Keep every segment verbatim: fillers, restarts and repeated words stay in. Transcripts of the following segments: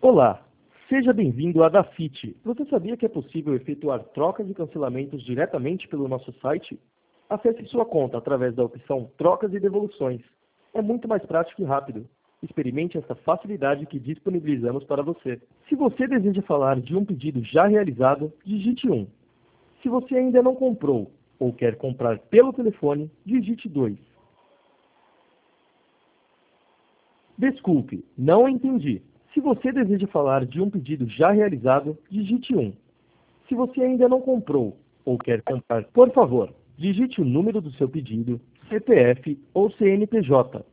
Olá, seja bem-vindo à Dafit. Você sabia que é possível efetuar trocas e cancelamentos diretamente pelo nosso site? Acesse sua conta através da opção Trocas e Devoluções. É muito mais prático e rápido. Experimente essa facilidade que disponibilizamos para você. Se você deseja falar de um pedido já realizado, digite um. Se você ainda não comprou ou quer comprar pelo telefone, digite dois. Desculpe, não entendi. Se você deseja falar de um pedido já realizado, digite um. Se você ainda não comprou ou quer comprar, por favor, digite o número do seu pedido, C P F ou C N P J.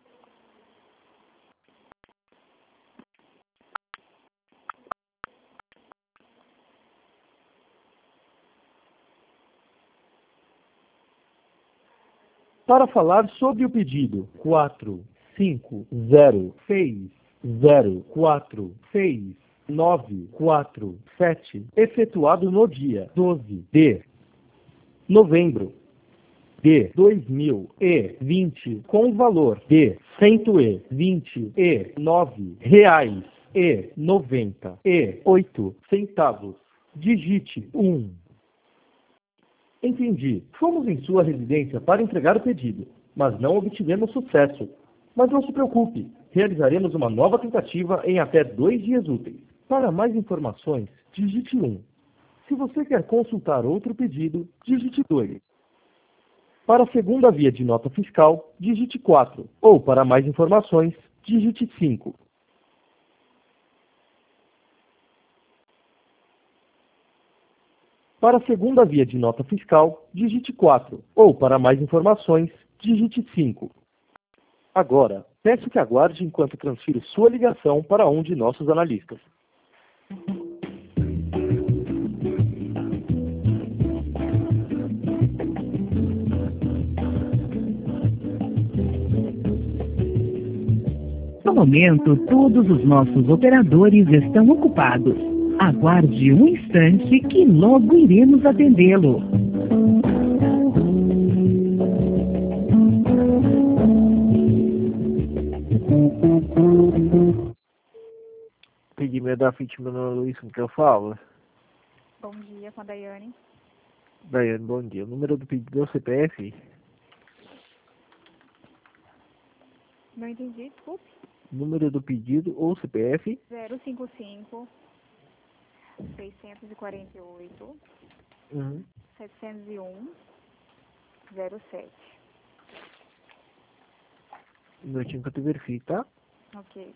Para falar sobre o pedido quatro, cinco, zero, seis, zero, quatro, seis, nove, quatro, sete, efetuado no dia doze de novembro de dois mil e vinte, com valor de cento e vinte e nove reais e noventa e oito centavos, digite um. Entendi. Fomos em sua residência para entregar o pedido, mas não obtivemos sucesso. Mas não se preocupe, realizaremos uma nova tentativa em até dois dias úteis. Para mais informações, digite um. Se você quer consultar outro pedido, digite dois. Para a segunda via de nota fiscal, digite quatro. Ou para mais informações, digite cinco. Para a segunda via de nota fiscal, digite quatro. Ou para mais informações, digite cinco. Agora, peço que aguarde enquanto transfiro sua ligação para um de nossos analistas. No momento, todos os nossos operadores estão ocupados. Aguarde um instante que logo iremos atendê-lo. Pedi meu da F I T, meu nome é Luiz, com que eu falo? Bom dia, com a Daiane. Daiane, bom dia. O número do pedido é o C P F? Não entendi, desculpe. Número do pedido ou C P F? zero cinco cinco, seiscentos e quarenta e oito, Uhum. setecentos e um, zero sete. Um minutinho que eu te verifico, tá? Ok.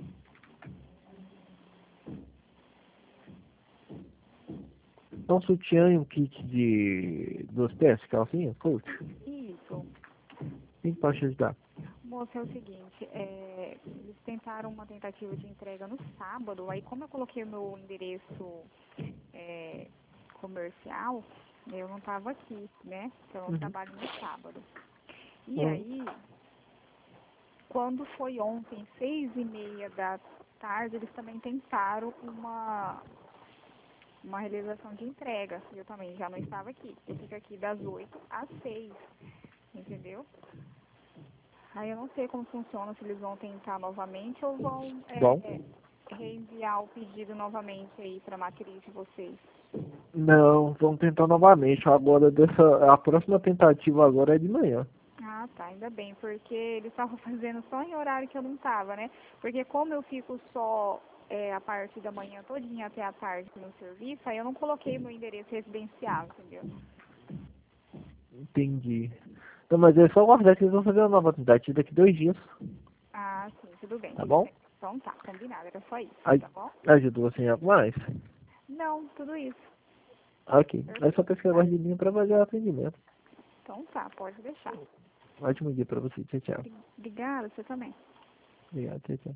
Um sutiã e um kit de duas peças, calcinha, coach? Isso. Quem pode te ajudar? Moça, é o seguinte, é, eles tentaram uma tentativa de entrega no sábado, aí como eu coloquei o meu endereço é, comercial, eu não estava aqui, né? Então eu Uhum. trabalho no sábado. E Uhum. aí, quando foi ontem, seis e meia da tarde, eles também tentaram uma, uma realização de entrega. Eu também já não estava aqui. Eu fico aqui das oito às seis, entendeu? Aí eu não sei como funciona, se eles vão tentar novamente ou vão é, Bom. é, reenviar o pedido novamente aí para a matriz de vocês. Não, vamos tentar novamente. Agora, dessa, a próxima tentativa agora é de manhã. Ah, tá, ainda bem, porque eles estavam fazendo só em horário que eu não estava, né? Porque como eu fico só é, a partir da manhã todinha até a tarde no serviço, aí eu não coloquei meu endereço residencial, entendeu? Entendi. Então, mas é só aguardar que eles vão fazer uma nova tentativa daqui dois dias. Ah, sim, tudo bem. Tá tudo bom? bem. Então tá, combinado, era só isso, Aj- tá bom? Ajudou você em algo mais? Não, tudo isso. Ok. É só pesquisar Tá. a guardinha para fazer o atendimento. Então tá, pode deixar. Ótimo dia para você. Tchau, tchau. Obrigada, você também. Obrigado, tchau, tchau.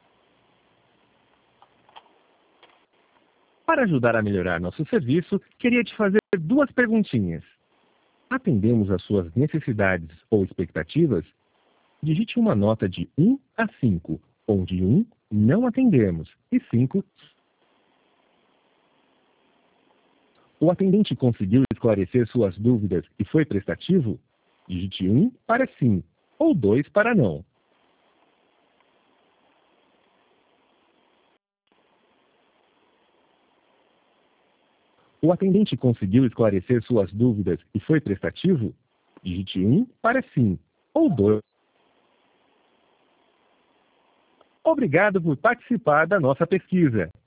Para ajudar a melhorar nosso serviço, queria te fazer duas perguntinhas. Atendemos às suas necessidades ou expectativas? Digite uma nota de um a cinco, onde um não atendemos e cinco. O atendente conseguiu esclarecer suas dúvidas e foi prestativo? Digite um para sim ou dois para não. O atendente conseguiu esclarecer suas dúvidas e foi prestativo? Digite um para sim, ou dois. Obrigado por participar da nossa pesquisa.